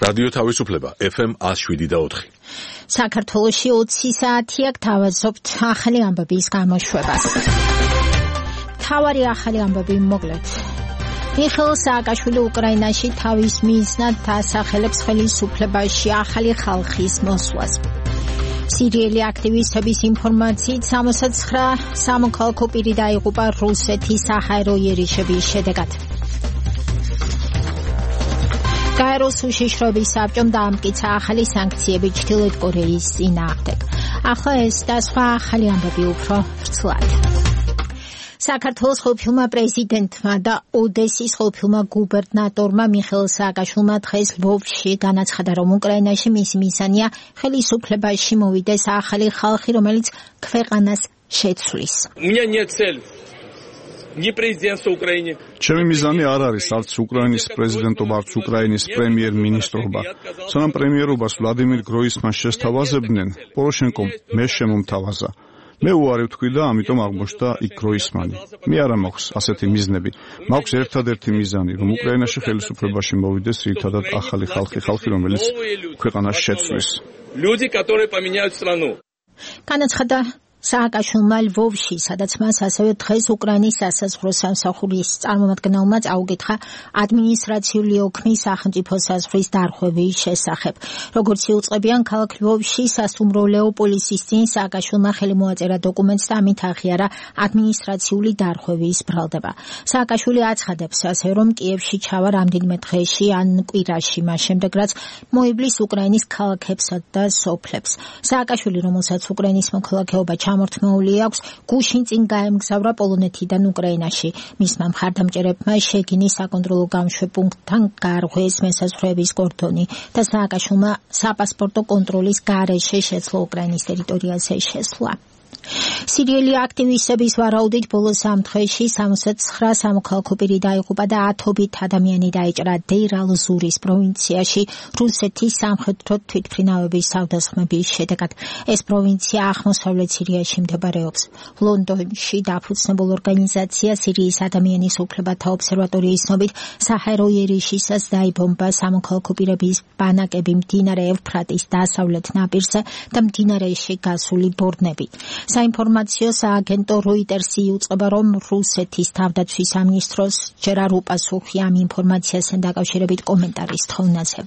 რადიო თავისუფლება FM 107.4. საქართველოში 20 საათია გთავაზობთ ახალი ამბების გამოშვებას. თავარი ახალი ამბები მოკლედ. მიხეილ სააკაშვილი უკრაინაში თავის მიზნად დასახელებს ხელისუფლებაში ახალი ხალხის მოსვლას. სირიელი აქტივისტების ინფორმაციით 69 სამოქალაქო პირი დაიღუპა რუსეთის საჰაერო იერიშების შედეგად. გაეროს უშიშროების საბჭომ დაამტკიცა ახალი სანქციები ჩრდილოეთ კორეის წინააღმდეგ. ახლა ეს და სხვა ახალი ამბები უფრო ვრცლად. საქართველოს ხელმძღვანელმა პრეზიდენტმა და ოდესის ხელმძღვანელმა გუბერნატორმა მიხეილ სააკაშვილმა დღეს ლვოვში განაცხადა, რომ უკრაინაში მისი მიზანია ხელისუფლებაში მოვიდეს ახალი ხალხი, რომელიც ქვეყანას შეცვლის. ჩემი მიზანი არ არის არც უკრაინის პრეზიდენტობა, არც უკრაინის პრემიერ-მინისტრობა. სანამ პრემიერობას ვლადიმირ გროისმანს შესთავაზებდნენ, პოროშენკომ მე შემომთავაზა. მე უარი ვთქვი და ამიტომ აღმოჩნდა იქ გროისმანი. მე არა მაქვს ასეთი მიზნები. მაქვს ერთადერთი მიზანი, რომ უკრაინაში ხელისუფლებაში მოვიდეს ერთადად ახალი ხალხი, რომელიც ქვეყანას შეცვლის. განაცხადა სააკაშვილმა ლვოვში, სადაც მას ასევე დღეს უკრაინის სასაზღვრო სამსახურის წარმომადგენელმა წაუგითხა ადმინისტრაციული ოქმის სახელმწიფო საზღვრის დარღვევის შესახებ. როგორც იუწყებიან, ქალაქ ლვოვში სასუმროლეო პოლიციის წინ სააკაშვილმა ხელი მოაწერა დოკუმენტს და ამით აღიარა ადმინისტრაციული დარღვევის ბრალდება. სააკაშვილი აცხადებს ასე, რომ კიევში ჩავა რამდენიმე დღეში ან კვირაში, მას შემდეგ რაც მოiblis უკრაინის ქალაქებსა და სოფლებს. სააკაშვილი, რომელსაც უკრაინის მოქალაქეობა ჩამორთმეული აქვს, გუშინ წინ გაემგზავრა პოლონეთიდან უკრაინაში. მისმა მხარდამჭერებმა შეგინის საკონტროლო გამშვებპუნქტთან გარღვეს მესაზღვრეების კორდონი და სააკაშვილმა საპასპორტო კონტროლის გარეშე შეძლო უკრაინის ტერიტორიაზე შესვლა. სირიელი აქტივისტების ვარაუდით ბოლო 3 დღეში 69 სამოქალაქო პირი დაიღუპა და 10-ობით ადამიანი დაიჭრა დეირ ალ-ზურის პროვინციაში რუსეთის სამხედრო თვითმფრინავების თავდასხმების შედეგად. ეს პროვინცია აღმოსავლეთ სირიაში მდებარეობს. ლონდონში დაფუძნებულ ორგანიზაცია სირიის ადამიანის უფლებათა ობსერვატორიის ცნობით საჰაერო იერიშისას დაიბომბა სამოქალაქო პირების ბანაკები მდინარე ევფრატის დასავლეთ ნაპირზე და მდინარეში გასული ბორნები. საინფორმაციო სააგენტო როიტერსი იუწყება, რომ რუსეთის თავდაცვის სამინისტროს ჯერ არ უპასუხია ამ ინფორმაციასთან დაკავშირებით კომენტარის თხოვნაზე.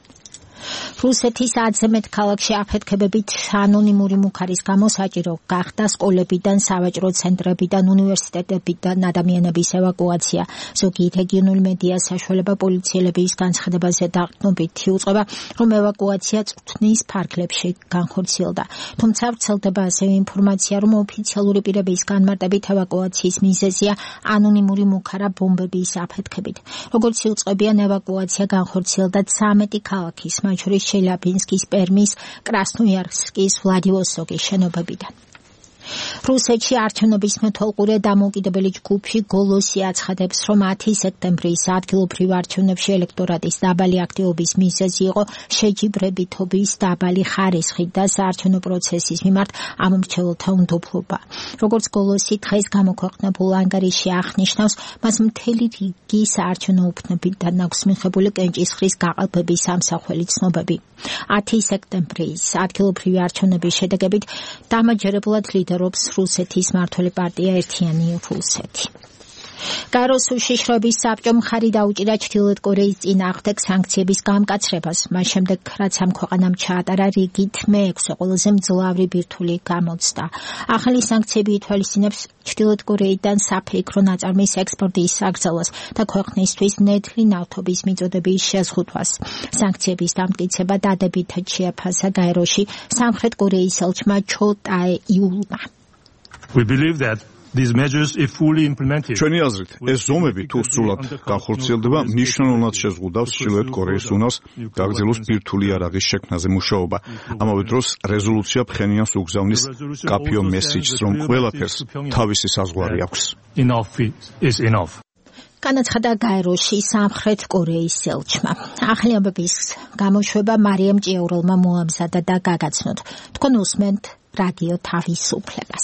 რუსეთის 10-ზე მეტ ქალაქში აფეთქებებით ანონიმური მუქარის გამო საჭირო გახდა სკოლებიდან, სავაჭრო ცენტრებიდან, უნივერსიტეტებიდან ადამიანების ევაკუაცია. ზოგი რეგიონული მედია საშუალება პოლიციელების განცხადებაზე დაყრდნობით იუწყება, რომ ევაკუაცია წვრთნის ფარგლებში განხორციელდა. თუმცა ვრცელდება ასევე ინფორმაცია, რომ ოფიციალური პირების განმარტებით ევაკუაციის მიზეზია ანონიმური მუქარა ბომბების აფეთქებით. როგორც იუწყებიან, ევაკუაცია განხორციელდა 13 ქალაქის, მათ შორის ჩელიაბინსკის, პერმის, კრასნოიარსკის, ვლადივოსტოკის შენობებიდან. რუსეთში არჩევნების მეთვალყურე დამოუკიდებელი ჯგუფი გოლოსი აცხადებს, რომ 10 სექტემბრის ადგილობრივ არჩევნებში ელექტორატის დაბალი აქტივობის მიზეზი იყო შეჯიბრებითობის დაბალი ხარისხი და საარჩევნო პროცესის მიმართ ამომრჩეველთა უნდობლობა. როგორც გოლოსი დღეს გამოქვეყნებულ ანგარიში აღნიშნავს, მას მთელი რიგი საარჩევნო უბნებიდან აქვს მიღებული კენჭისყრის გაყალბების სამსახველი ცნობები. 10 სექტემბრის ადგილობრივი არჩევნების შედეგებით დამაჯერებლად ლიდერობს რუსეთის მმართველი პარტია ერთიანი რუსეთი. გაეროს უშიშროების საბჭომ ხარი დაუჭირა ჩრდილოეთ კორეის წინააღმდეგ სანქციების გამკაცრებას, მას შემდეგ რაც ამ ქვეყანამ ჩაატარა რიგით მე-6 ყველაზე მძლავრი ბირთვული გამოცდა. ახალი სანქციები ითვალისწინებს ჩრდილოეთ კორეიდან საფეიქრო ნაწარმის ექსპორტის აკრძალვას და ქვეყნისთვის ნედლი ნავთობის მიწოდების შეზღუდვას. სანქციების დამტკიცება დადებითად შეაფასა გაეროში სამხრეთ კორეის ელჩმა ჩო ტაე იულმა. We believe that these measures if fully implemented. ჩვენი აზრით, ეს ზომები თუ სრულად განხორციელდება, მნიშვნელოვნად შეზღუდავს ჩრდილოეთ კორეის უნარს გაგრძელოს ბირთვული იარაღის შექმნაზე მუშაობა. ამავე დროს რეზოლუცია ფხენიანს უგზავნის კაფიო მესიჯს, რომ ყველაფერს თავისი საზღვარი აქვს. Enough is enough. განაცხადა გაეროში სამხრეთ კორეის ელჩმა. ახალი ამბების გამოშვება მარიამ ჭიაურელმა მოამზადა და გაგაცნოთ. თქვენ უსმენთ რადიო თავისუფლებას.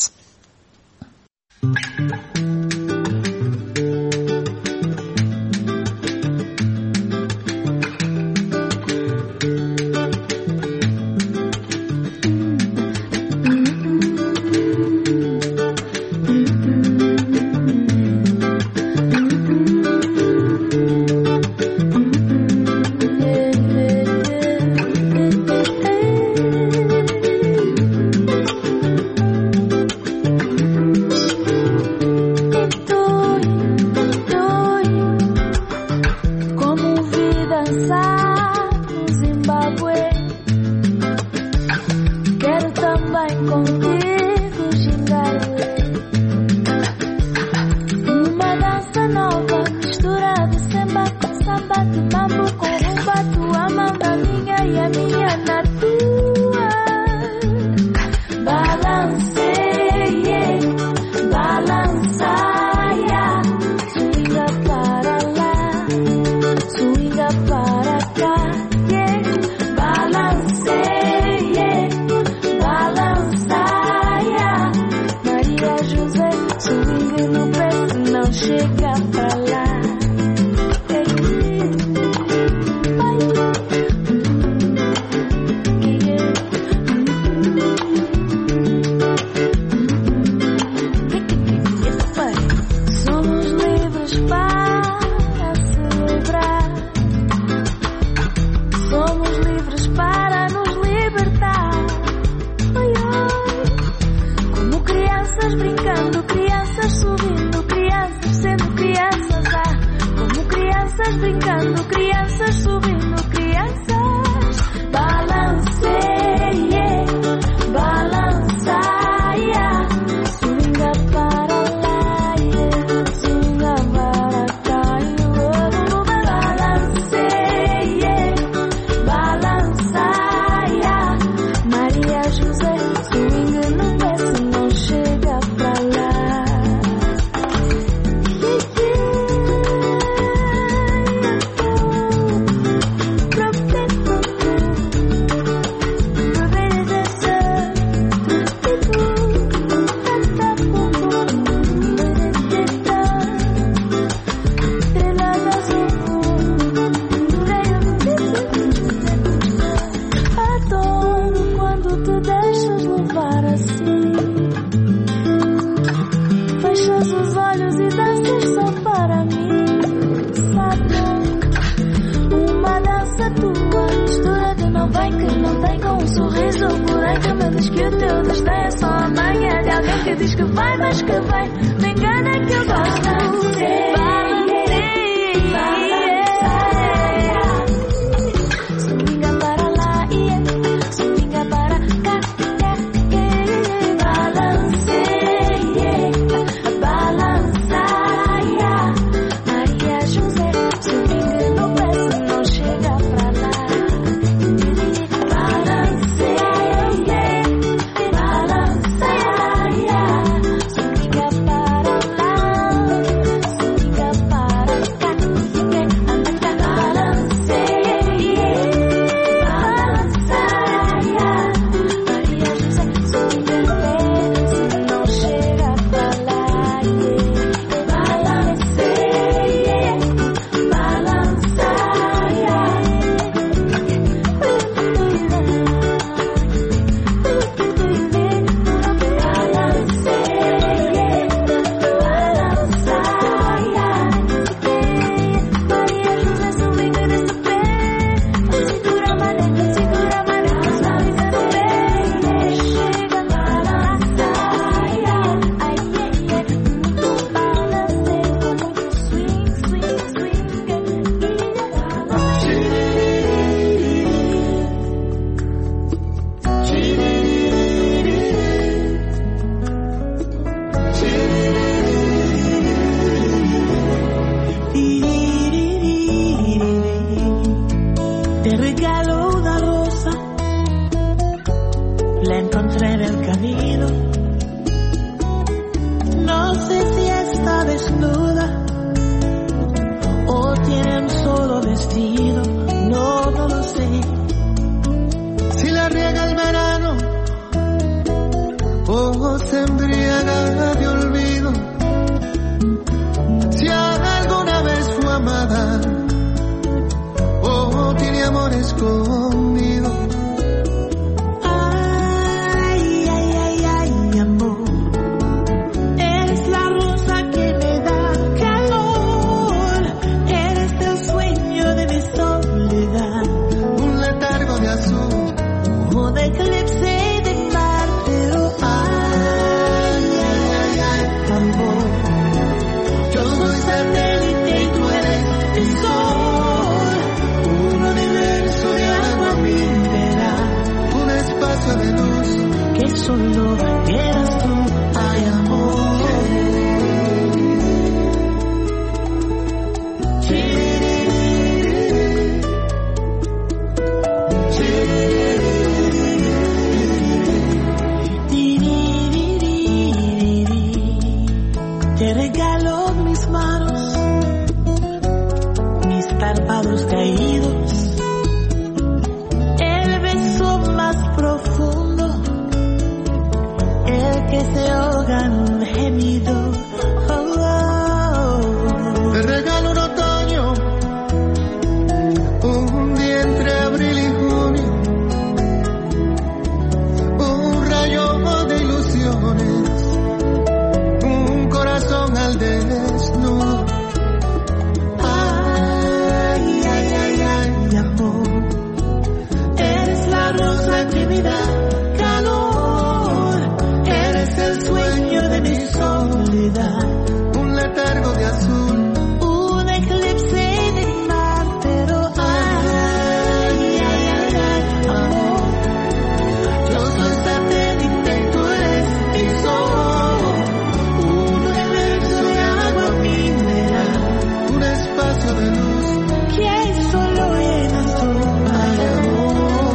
chega pra lá. Brincando, crianças subindo, crianças. Balanceia, balançaia. Swinga para lá, swinga para cá. Balanceia, balançaia. Maria José, swinga no pé se não chega pra lá. Diz que vai, mas que vai. Me engana que eu gosto. Swinga para lá, swinga para cá. Balanceia, balançaia. Maria José, swinga no pé se não chega pra lá. que se ahogan gemidos. Oh, oh, soledad, un letargo de azul, un eclipse de mar, pero ay, ay, ay, ay, amor, yo soy satélite, tú eres mi sol, un universo de agua mineral, un espacio de luz que solo llenas tú, ay, amor.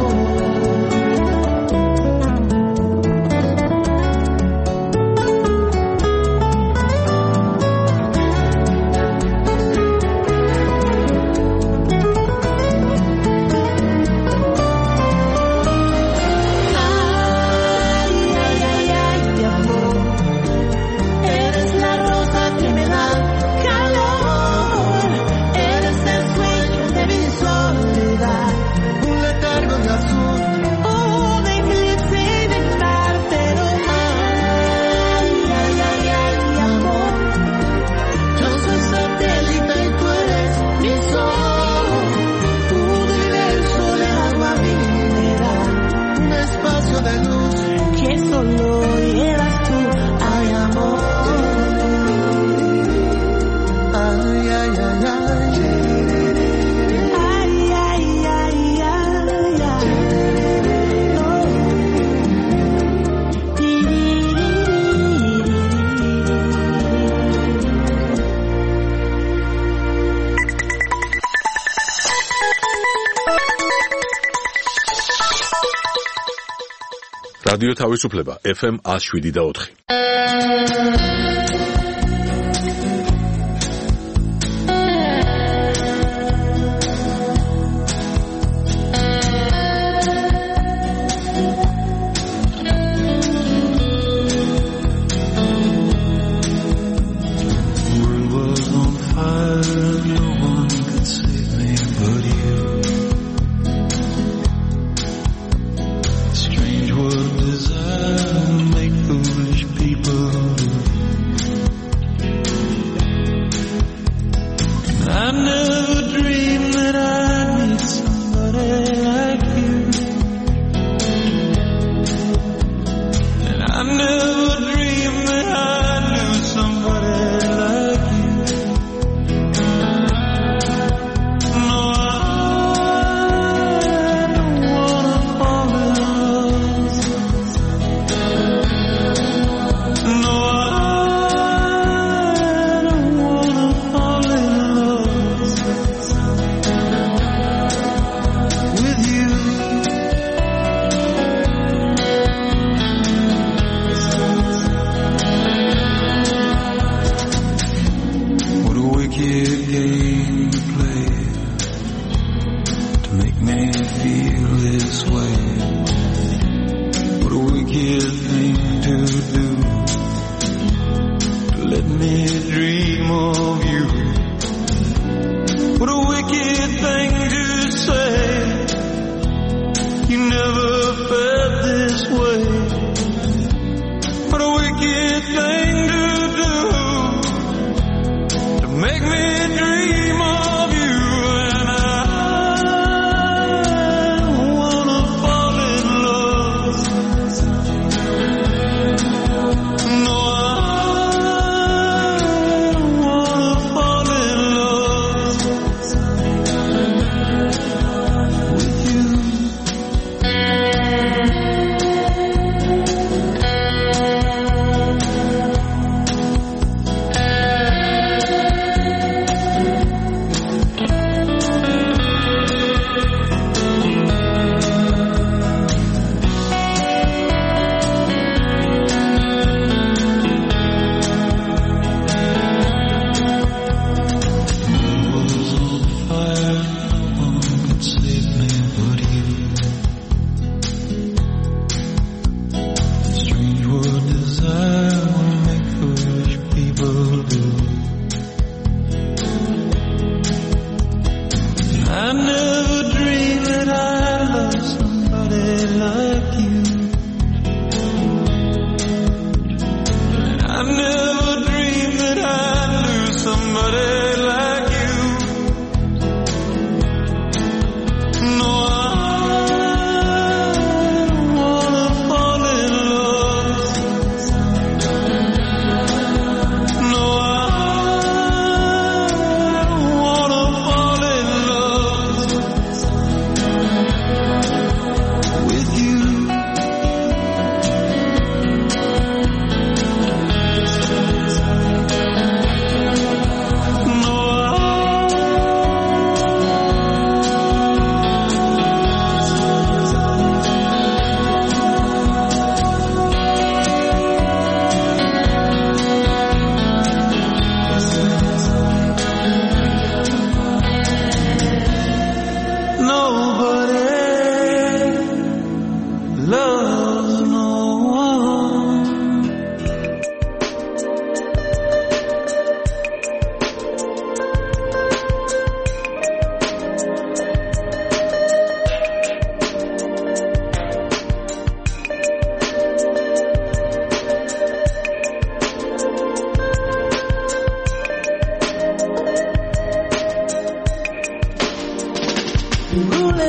რადიო თავისუფლება FM 107.4.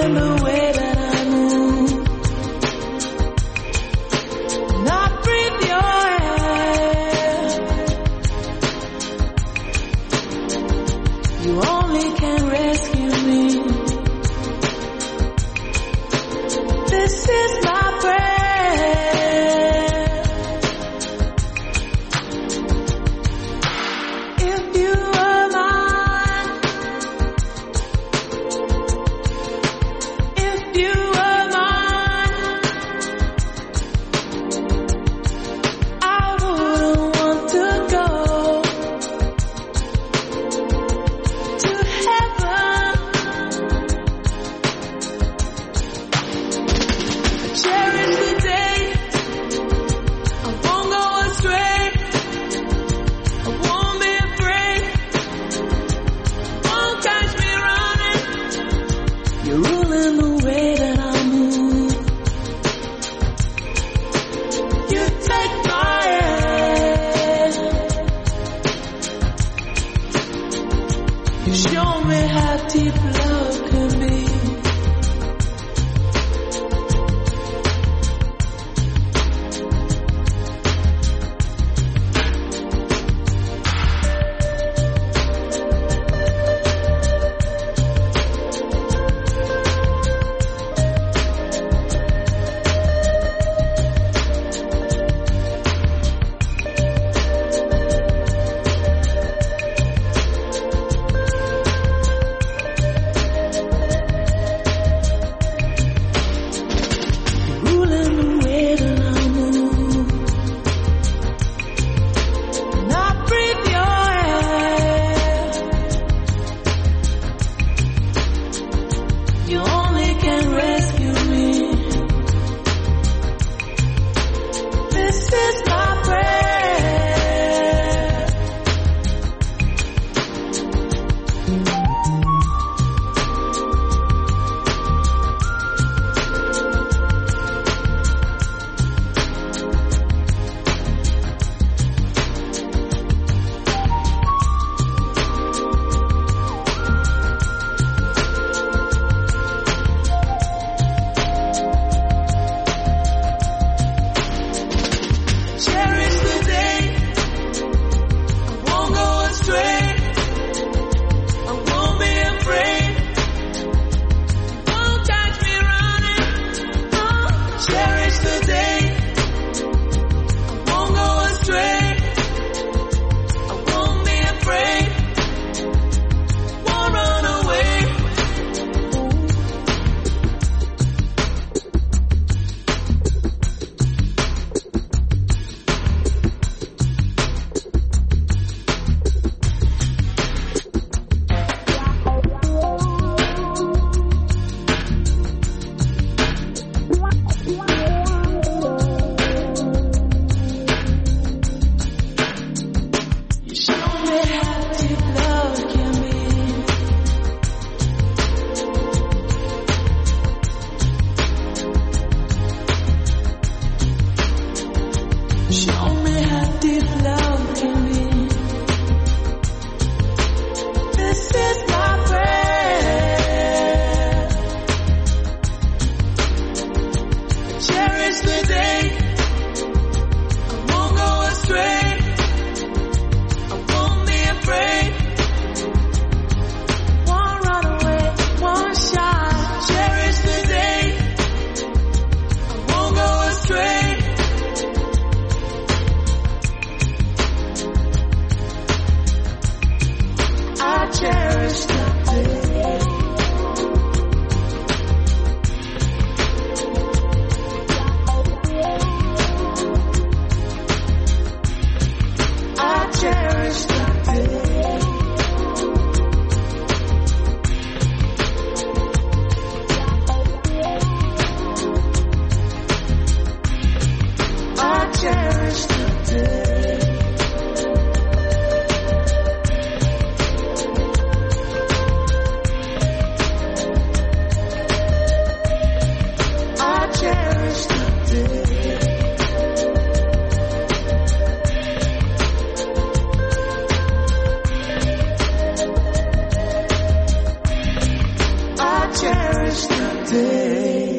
ruling the way that I move. And I breathe your air. You only can rescue me. This is my prayer. If you are mine, if you are mine, I wouldn't want to go to heaven. Cherish the day. I won't go astray. I won't be afraid. Won't catch me running. You're ruling the way that I move. You take my hand. You show me how deep love can be. Ruling the way that I move. And I breathe your air. You only can rescue me. This is my prayer. Cherish the day. I won't go astray. I won't be afraid. Won't catch me running. Oh, cherish the day. I won't go astray. I won't be afraid. Won't run away. You show me how deep love can be. Show me how deep love can be. This is my prayer. Cherish the day. I won't go astray. I won't be afraid. Won't run away. Won't shy. Cherish the day. I won't go astray. I cherish the day. I cherish the day. I cherish the day. say.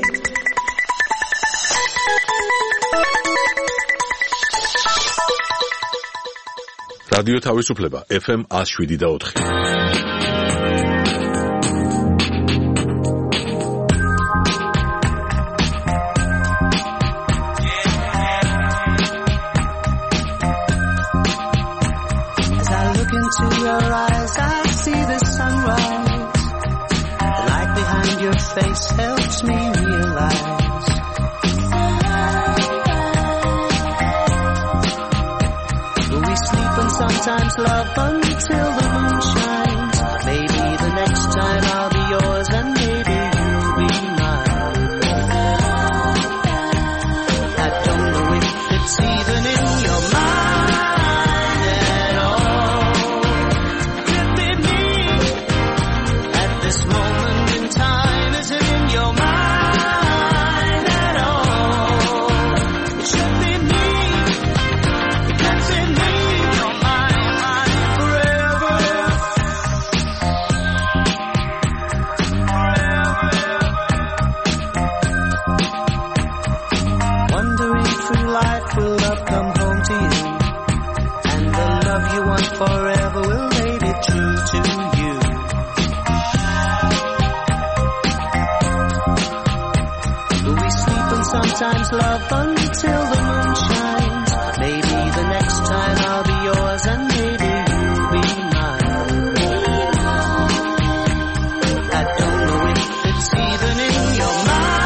რადიო თავისუფლება FM 107.4. As I look into your eyes, I see the sunrise. The light behind your face helps me realize sometimes love until the moon shines. Maybe the next time I'll be yours and maybe you'll be mine. I don't know if it's even in your mind at all. Could be me at this moment in time. Is it in your mind at all? It should be me. That's in me. Will love come home to you, and the love you want forever will make it true to you. Will we sleep and sometimes love until the moon shines? Maybe the next time I'll be yours and maybe you'll be mine. I don't know if it's even in your mind.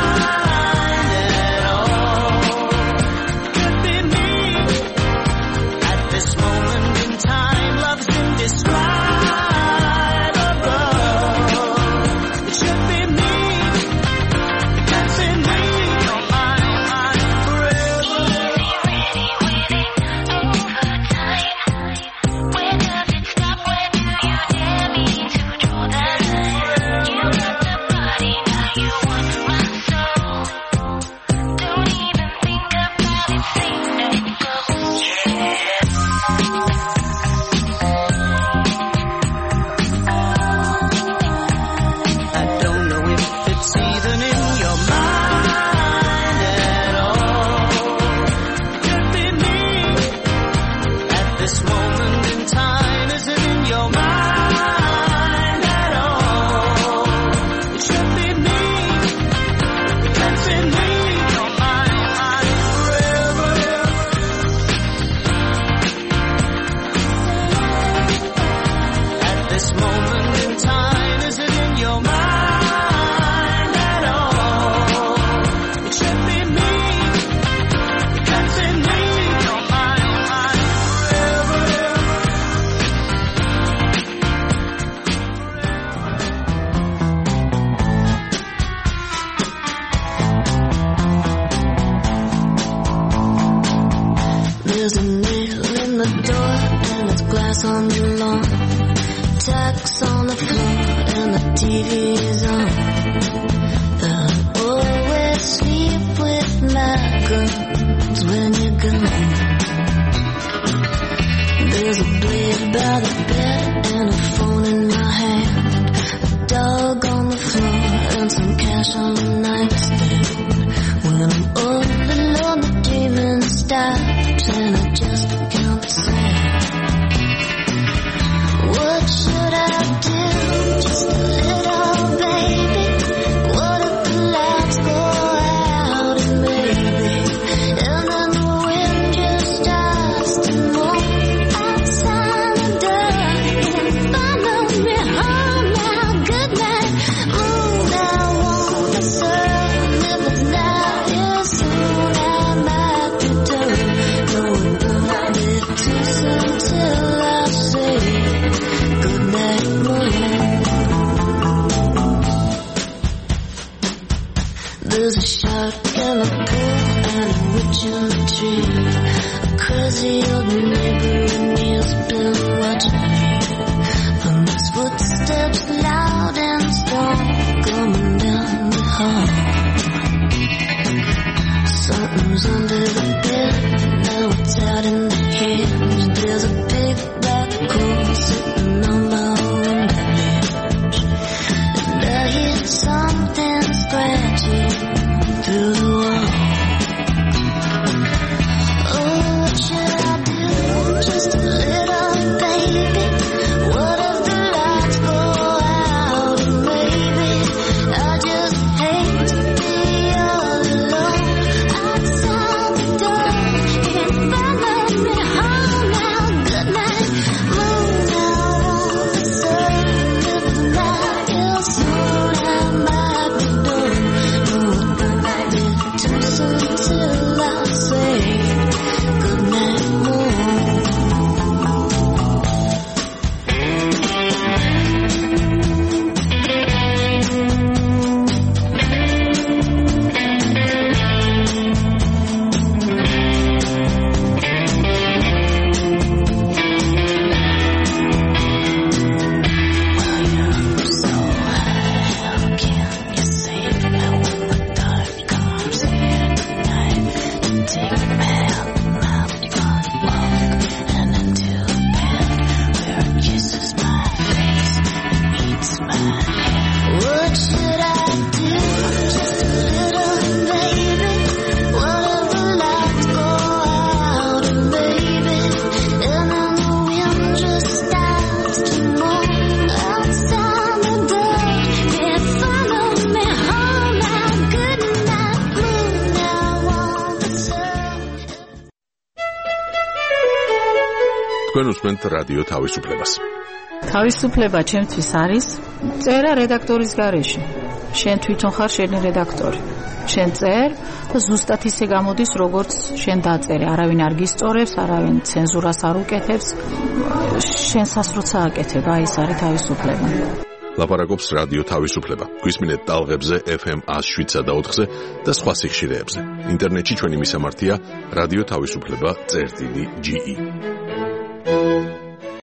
უსმენთ რადიო თავისუფლებას. თავისუფლება ჩემთვის არის წერა რედაქტორის გარეშე. შენ თვითონ ხარ შენი რედაქტორი. შენ წერ და ზუსტად ისე გამოდის, როგორც შენ დაწერე. არავინ არ გისწორებს, არავინ ცენზურას არ უკეთებს. შენსაც როცა აკეთებ, აი ეს არის თავისუფლება. ლაპარაკობს რადიო თავისუფლება. გვისმინეთ ტალღებზე FM 107.4-ზე და სხვა სიხშირეებზე. ინტერნეტში ჩვენი მისამართია რადიო თავისუფლება.ge.